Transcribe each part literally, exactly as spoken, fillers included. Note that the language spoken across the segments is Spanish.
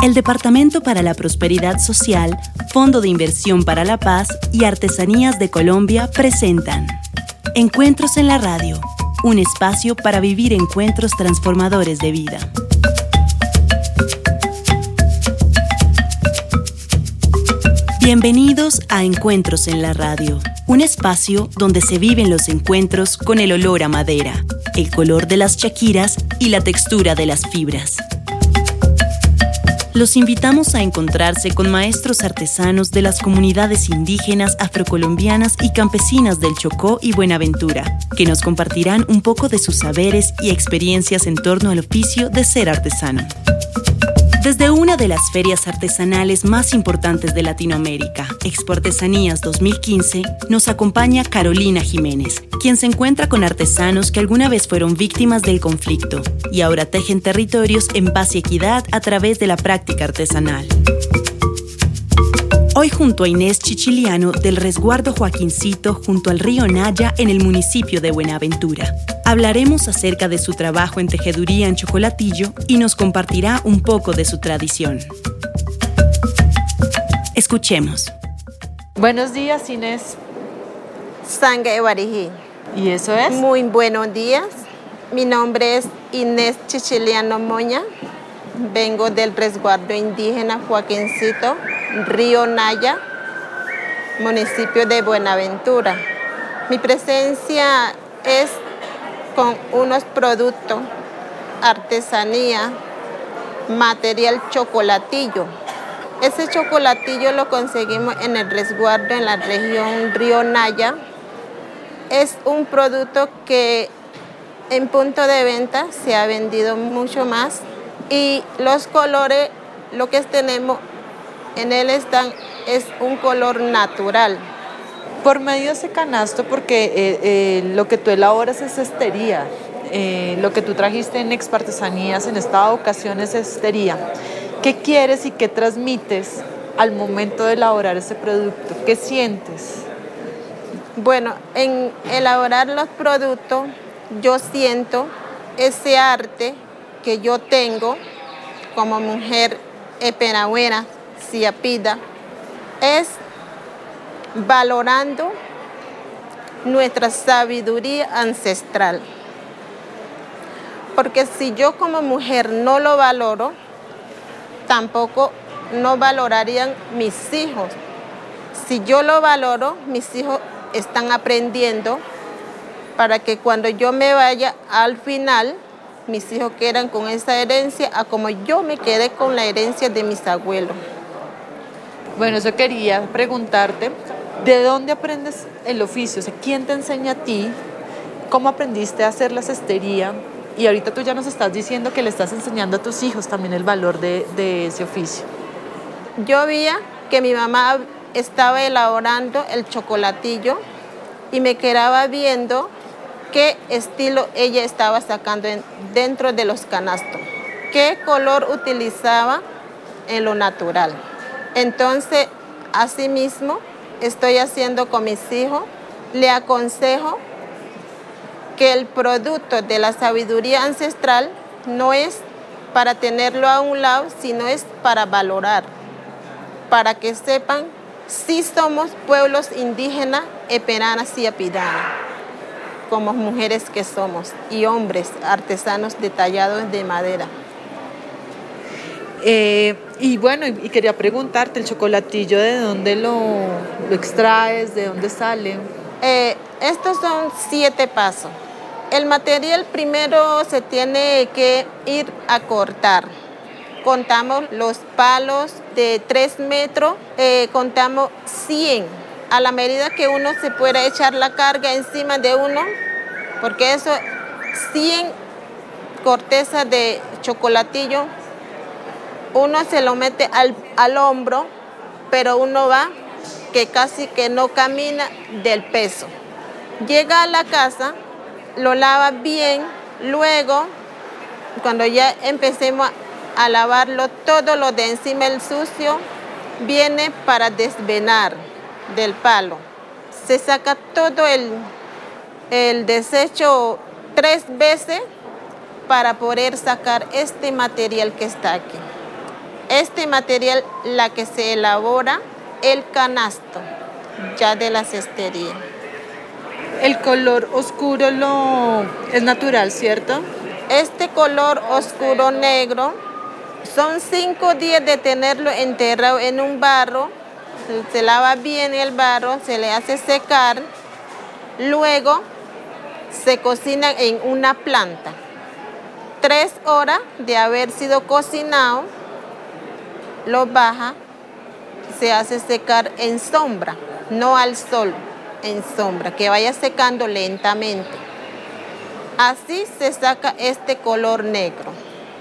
El Departamento para la Prosperidad Social, Fondo de Inversión para la Paz y Artesanías de Colombia presentan Encuentros en la Radio, un espacio para vivir encuentros transformadores de vida. Bienvenidos a Encuentros en la Radio, un espacio donde se viven los encuentros con el olor a madera, el color de las chaquiras y la textura de las fibras. Los invitamos a encontrarse con maestros artesanos de las comunidades indígenas, afrocolombianas y campesinas del Chocó y Buenaventura, que nos compartirán un poco de sus saberes y experiencias en torno al oficio de ser artesano. Desde una de las ferias artesanales más importantes de Latinoamérica, Expo Artesanías dos mil quince, nos acompaña Carolina Jiménez, quien se encuentra con artesanos que alguna vez fueron víctimas del conflicto y ahora tejen territorios en paz y equidad a través de la práctica artesanal. Hoy junto a Inés Chichiliano del Resguardo Joaquincito junto al río Naya en el municipio de Buenaventura. Hablaremos acerca de su trabajo en tejeduría en Chocolatillo y nos compartirá un poco de su tradición. Escuchemos. Buenos días, Inés. Sangue Wariji. ¿Y eso es? Muy buenos días. Mi nombre es Inés Chichiliano Moña. Vengo del Resguardo Indígena Joaquincito, Río Naya, municipio de Buenaventura. Mi presencia es con unos productos, artesanía, material chocolatillo. Ese chocolatillo lo conseguimos en el resguardo en la región Río Naya. Es un producto que en punto de venta se ha vendido mucho más y los colores, lo que tenemos en él están, es un color natural. Por medio de ese canasto, porque eh, eh, lo que tú elaboras es cestería, eh, lo que tú trajiste en Expo Artesanías en esta ocasión es cestería. ¿Qué quieres y qué transmites al momento de elaborar ese producto? ¿Qué sientes? Bueno, en elaborar los productos yo siento ese arte que yo tengo como mujer epenagüera, siapida, es valorando nuestra sabiduría ancestral. Porque si yo como mujer no lo valoro, tampoco no valorarían mis hijos. Si yo lo valoro, mis hijos están aprendiendo para que cuando yo me vaya al final, mis hijos quedan con esa herencia, a como yo me quedé con la herencia de mis abuelos. Bueno, eso quería preguntarte, ¿de dónde aprendes el oficio? O sea, ¿quién te enseña a ti? ¿Cómo aprendiste a hacer la cestería? Y ahorita tú ya nos estás diciendo que le estás enseñando a tus hijos también el valor de, de ese oficio. Yo veía que mi mamá estaba elaborando el chocolatillo y me quedaba viendo qué estilo ella estaba sacando en, dentro de los canastos, qué color utilizaba en lo natural. Entonces, así mismo, estoy haciendo con mis hijos, le aconsejo que el producto de la sabiduría ancestral no es para tenerlo a un lado, sino es para valorar, para que sepan si somos pueblos indígenas, eperanas y apidanas, como mujeres que somos, y hombres artesanos detallados de madera. Eh, y bueno, y, y quería preguntarte, ¿el chocolatillo de dónde lo, lo extraes? ¿De dónde sale? Eh, estos son siete pasos. El material primero se tiene que ir a cortar. Contamos los palos de tres metros, eh, contamos cien. A la medida que uno se pueda echar la carga encima de uno, porque eso, cien cortezas de chocolatillo, uno se lo mete al, al hombro, pero uno va que casi que no camina del peso. Llega a la casa, lo lava bien, luego, cuando ya empecemos a, a lavarlo, todo lo de encima, el sucio, viene para desvenar del palo. Se saca todo el, el desecho tres veces para poder sacar este material que está aquí. este material la que se elabora el canasto ya de la cestería. El color oscuro lo es natural, ¿cierto? Este color oscuro negro son cinco días de tenerlo enterrado en un barro. Se lava bien el barro, se le hace secar, luego se cocina en una planta. Tres horas de haber sido cocinado, lo baja, se hace secar en sombra, no al sol, en sombra, que vaya secando lentamente. Así se saca este color negro.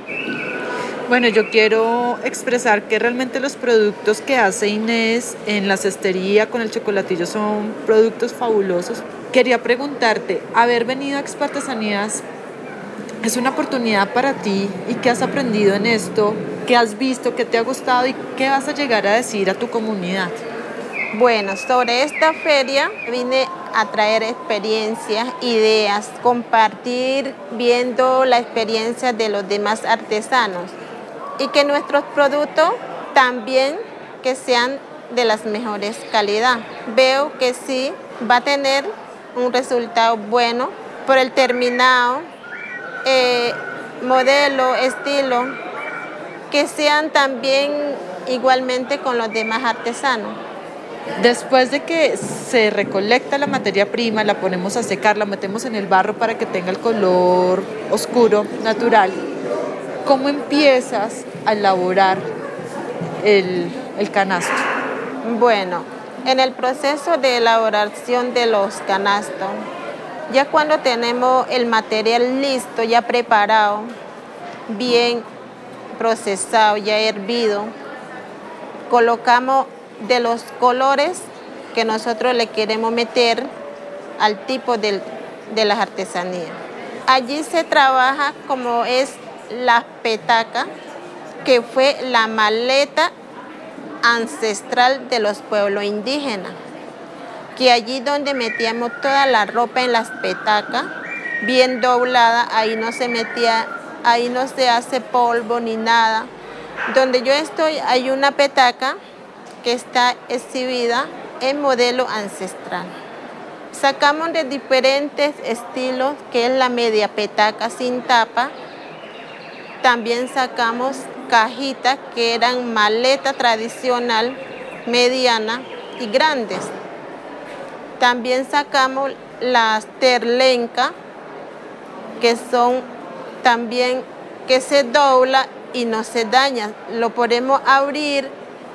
Bueno, yo quiero expresar que realmente los productos que hace Inés en la cestería con el chocolatillo son productos fabulosos. Quería preguntarte, haber venido a Expartesanías es una oportunidad para ti, y qué has aprendido en esto, qué has visto, qué te ha gustado y qué vas a llegar a decir a tu comunidad. Bueno, sobre esta feria vine a traer experiencias, ideas, compartir viendo la experiencia de los demás artesanos y que nuestros productos también que sean de las mejores calidad. Veo que sí va a tener un resultado bueno por el terminado, eh, modelo, estilo, que sean también igualmente con los demás artesanos. Después de que se recolecta la materia prima, la ponemos a secar, la metemos en el barro para que tenga el color oscuro, natural, ¿cómo empiezas a elaborar el, el canasto? Bueno, en el proceso de elaboración de los canastos, ya cuando tenemos el material listo, ya preparado, bien procesado, ya hervido, colocamos de los colores que nosotros le queremos meter al tipo del, de las artesanías. Allí se trabaja como es la petaca, que fue la maleta ancestral de los pueblos indígenas, que allí donde metíamos toda la ropa en las petacas, bien doblada, ahí no se metía, ahí no se hace polvo ni nada. Donde yo estoy hay una petaca que está exhibida en modelo ancestral. Sacamos de diferentes estilos, que es la media petaca sin tapa. También sacamos cajitas que eran maleta tradicional, mediana y grandes. También sacamos las terlencas, que son también que se dobla y no se daña. Lo podemos abrir,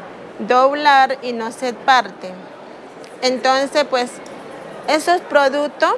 doblar y no se parte. Entonces, pues, esos productos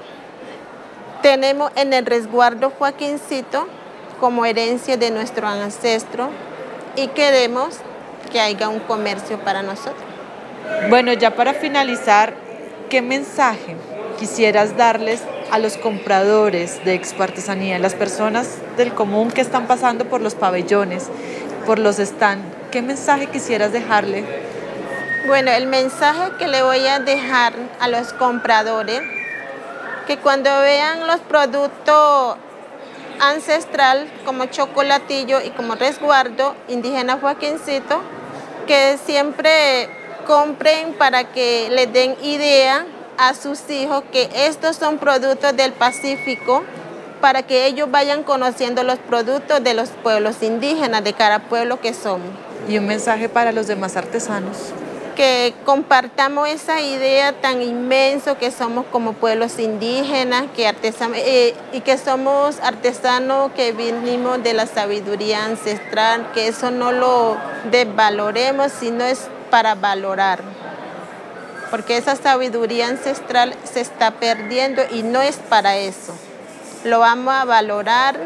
tenemos en el resguardo Joaquincito como herencia de nuestro ancestro y queremos que haya un comercio para nosotros. Bueno, ya para finalizar, ¿qué mensaje quisieras darles a los compradores de Expartesanía, las personas del común que están pasando por los pabellones, por los stands? ¿Qué mensaje quisieras dejarle? Bueno, el mensaje que le voy a dejar a los compradores, que cuando vean los productos ancestral como chocolatillo y como resguardo indígena Joaquincito, que siempre compren para que les den idea a sus hijos que estos son productos del Pacífico, para que ellos vayan conociendo los productos de los pueblos indígenas, de cada pueblo que somos. Y un mensaje para los demás artesanos. Que compartamos esa idea tan inmenso que somos como pueblos indígenas, que artesan, eh, y que somos artesanos que vinimos de la sabiduría ancestral, que eso no lo desvaloremos, sino es para valorar. Porque esa sabiduría ancestral se está perdiendo y no es para eso. Lo vamos a valorar,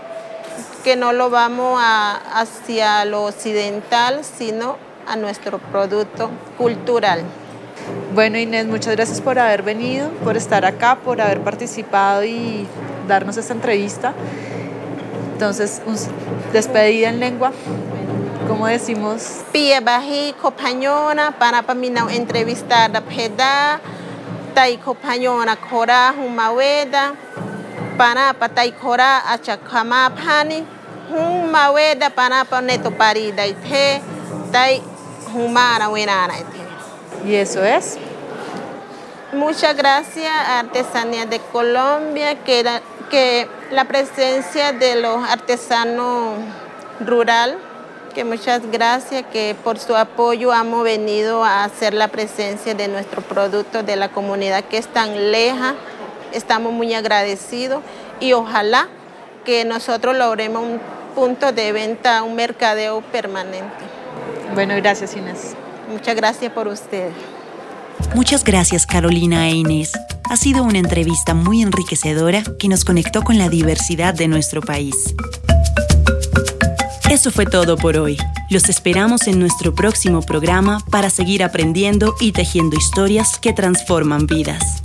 que no lo vamos a, hacia lo occidental, sino a nuestro producto cultural. Bueno, Inés, muchas gracias por haber venido, por estar acá, por haber participado y darnos esta entrevista. Entonces, un, despedida en lengua, ¿cómo decimos? Pie baji compañona para paminao entrevistar da peda, tai compañona cora humaweda, para patai cora achakama pani, un maweda para poner tu parida y te tai humana buena. ¿Y eso es? Muchas gracias a Artesanía de Colombia, que, era, que la presencia de los artesanos rural, que muchas gracias, que por su apoyo hemos venido a hacer la presencia de nuestros productos de la comunidad que es tan leja. Estamos muy agradecidos y ojalá que nosotros logremos un punto de venta, un mercadeo permanente. Bueno, gracias, Inés. Muchas gracias por ustedes. Muchas gracias, Carolina e Inés. Ha sido una entrevista muy enriquecedora que nos conectó con la diversidad de nuestro país. Eso fue todo por hoy. Los esperamos en nuestro próximo programa para seguir aprendiendo y tejiendo historias que transforman vidas.